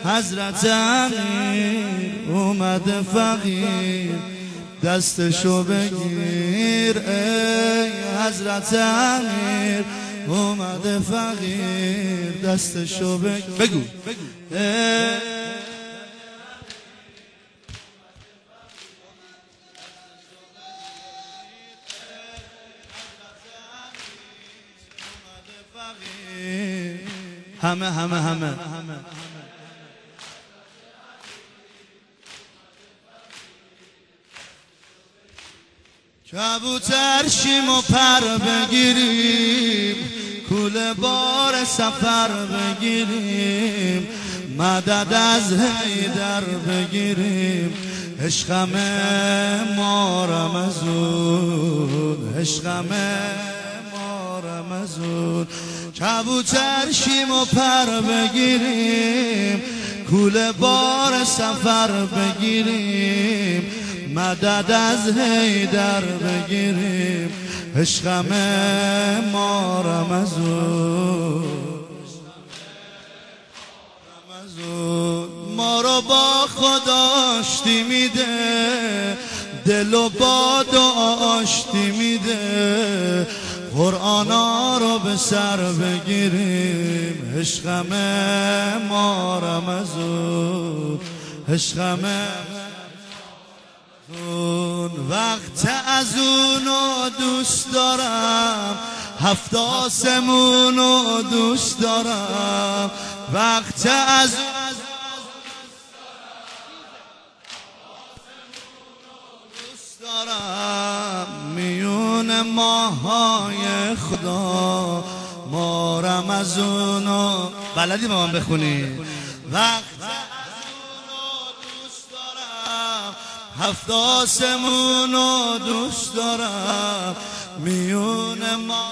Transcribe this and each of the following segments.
حضرت امیر اومده فقیر دستشو بگیر. ای حضرت امیر اومده فقیر دستشو بگیر. بگو همه کبوتر شیم و پر بگیریم، کوله بار سفر بگیریم، مدد از حیدر بگیریم. عشقم ما رمضون، عشقم ما رمضون. کبوتر شیم و پر بگیریم، کوله بار سفر بگیریم، مدد از حیدر بگیریم. عشقم ما رمضون، ما رو با خدا آشتی میده، دل و با دعا آشتی میده. قرآنا رو به سر بگیریم. عشقم ما رمضون، عشقم وقت از اونو دوست دارم، هفت آسمونو دوست دارم. وقت از دوست دارم، میون ماهای خدا ما رمضونو بلدی با من بخونی. وقت هفت آسمونو دوست دارم، میون ما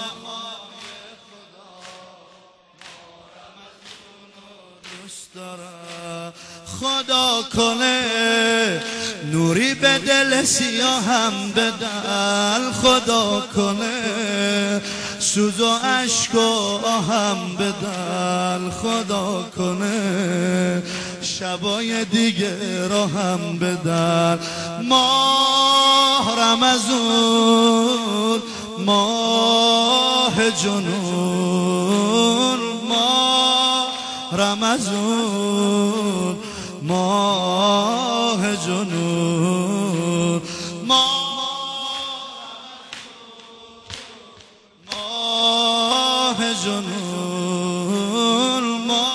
دوست دارم. خدا کنه نوری به دل سیاهم بدل، خدا کنه سوز و عشق و آهم بدل، خدا کنه شبای دیگه را هم بدل. ماه رمضون، ماه جنون، ماه رمضون، ماه جنون، ماه جنون،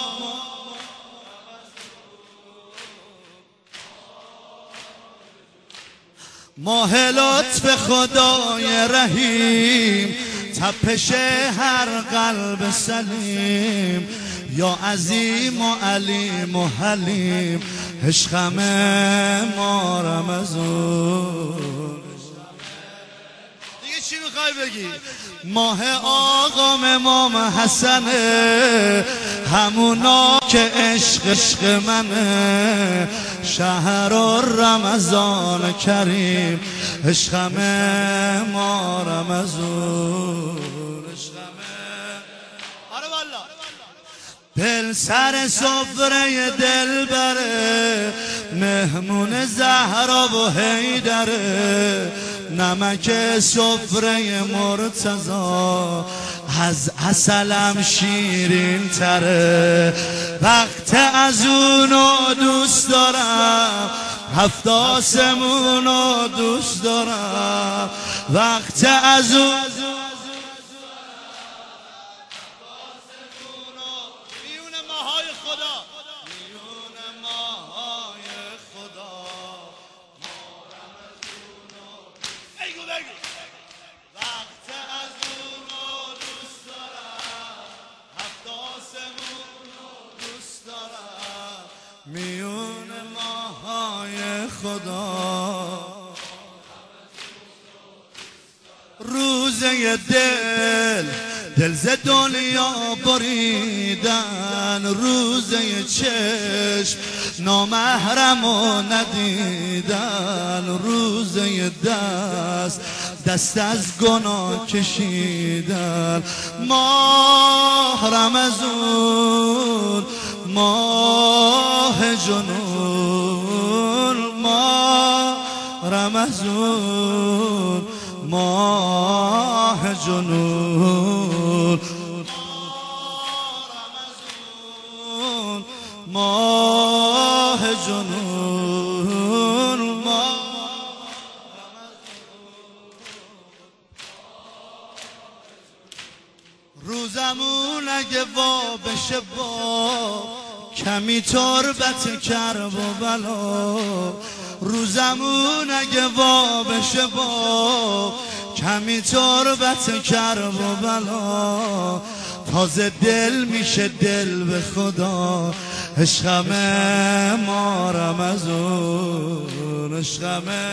ماه لطف خدای رحیم، تپش هر قلب سلیم. یا عظیم و علیم و حلیم، عشقم ما رمضون. دیگه چی میخوای بگی؟ ماه آقام امام حسنه، همونا که عشق منه. شهر رمضان کریم، عشقم ما رمضون. دل سر سفره دل بره، مهمون زهرا و حیدره. نمک سفره مرتضی از عسلم شیرین تره. وقت از اونو دوست دارم، هفت آسمونو دوست دارم. وقت از اون میون ماهای خدا. روزه دل ز دنیا بریدن، روزه چشم نامحرم و ندیدن، روزه دست از گناه کشیدن. ماه رمضون، ماه جنون ماه رمضان ماه جنون ماه جنون ماه روزمون اگه وا بشه با کمی تربت کرب و بلا روزمون اگه وا بشه با کمی تربت کرب و بلا تازه دل میشه دل به خدا عشقمه ما رمضان عشقمه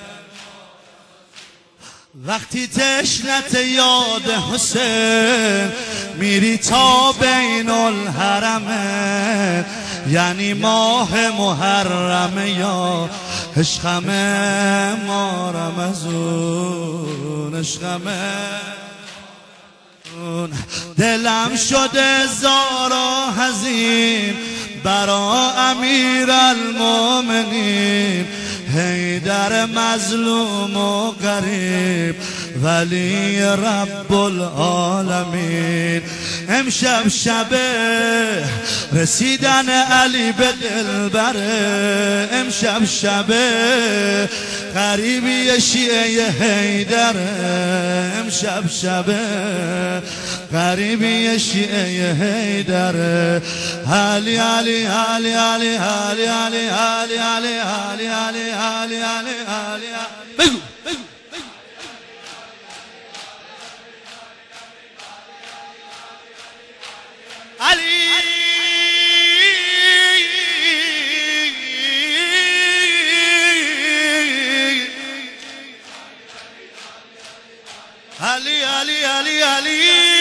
وقتی تشنت یاد حسین میری تا بین الحرمه یعنی ماه محرمه یا عشقمه ما رمضان عشقمه دلم شده زارا حزین برا امیر المومنین حیدر مظلوم و غریب ولی رب العالمین امشب شب رسیدن علی به دلبره امشب شب غریبی شیعه حیدره امشب شب غریبی شیعه حیدره علی علی علی علی علی علی علی علی علی علی علی علی علی بگو علی علی علی علی علی